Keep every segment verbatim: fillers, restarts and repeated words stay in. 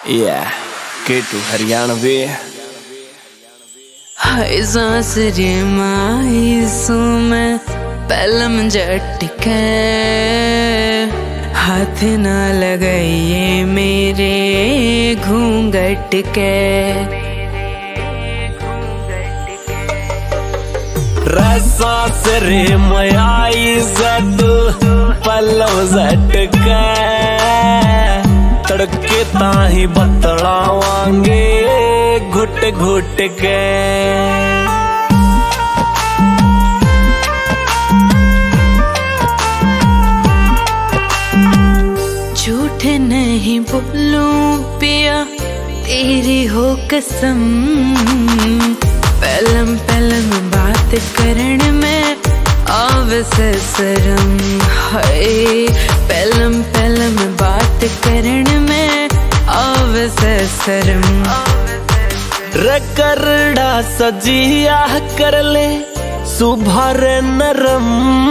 Yeah, केटू Haryanvi. हाय सांस रे माई सू मैं पलम झटके, हाथ ना लगाइए मेरे घूंघट के। सांस रे माई सतू पलम झटके, तड़के ताही बतलावांगे घुट घुट के। झूठ नहीं बोलूं पिया तेरी हो कसम, पलम पलम बात करण में आवे से शर्म। हाय पलम पलम बात करण में आवे से शर्म। रकरड़ा सजिया कर ले सुभर नरम,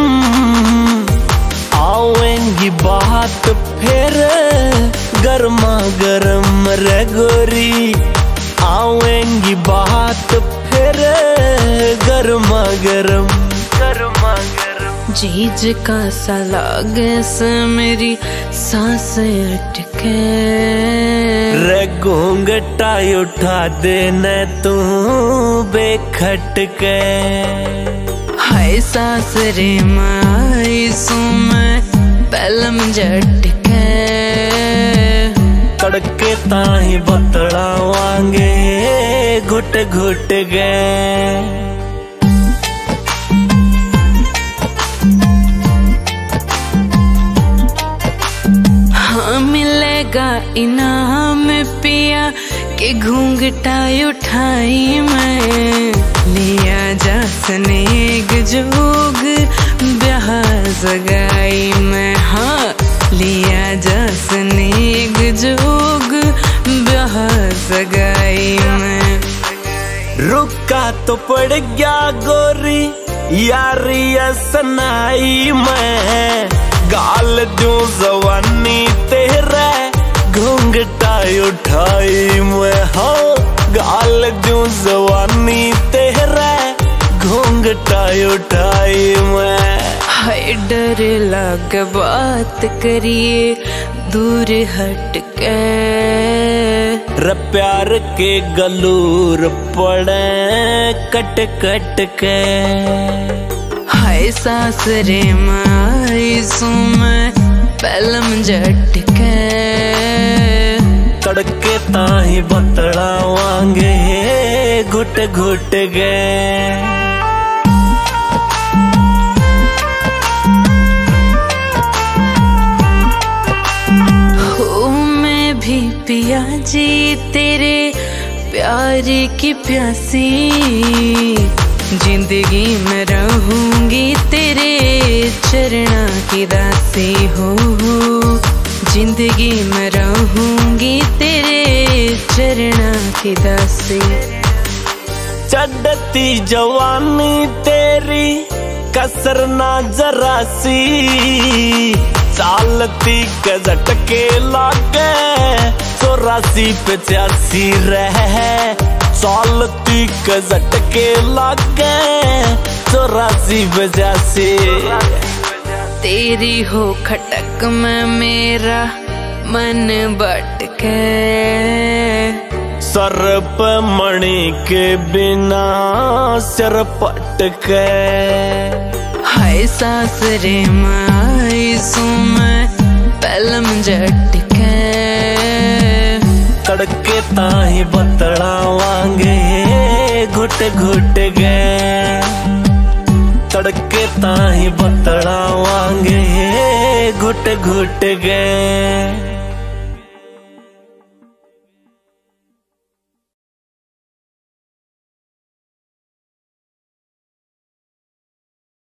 आवेंगी बात फिर गर्मा गर्म रे गोरी, आवेंगी बात फिर गर्मा गर्म गर्मा गर्म। जीज का सा लागे से मेरी सांसें अटके, रे घूंघटा उठा देने तू बेखटके। हाय सांस रे माई सू मैं पलम झटके, तड़के ताही बतलावांगे घुट घुट गए। हाँ मिलेगा इनाम पिया के घूंघटा उठाई मैं, लिया जा सनेग जोग ब्याह सगाई मैं। हाँ लिया जा सनेग जोग ब्याह सगाई मैं। रुका तो पड़ गया गोरी यारी सनाई मैं, गाल जो जवानी तेरा घूंघटा उठाई मैं। हाँ गाल जो जवानी तेरा घूंघटा उठाई मैं। हाय डर लग बात करिए दूर हट के, र प्यार के गलूर पड़े कट कट के। हाय सांस रे माई सू मैं पलम झटके, तड़के ताही बतलावांगे घुट घुट गए। भी पिया जी तेरे प्यार की प्यासी, जिंदगी में रहूंगी तेरे चरणा की दासी हो। जिंदगी में रहूंगी तेरे चरणा की दासी। चढ़ती जवानी तेरी कसर ना जरासी, चालती के झटके लागे चौरासी पचासी रह, चालती के झटके लागे चौरासी पचासी। तेरी हो खटक में मेरा मन भटके, सर्प मणि के बिना सिर पटके। हाय सांस रे माई सू मैं पलम झटके, तड़के ताही बतलावांगे घुट घुट गए। तड़के ताही बतलावांगे घुट घुट गए।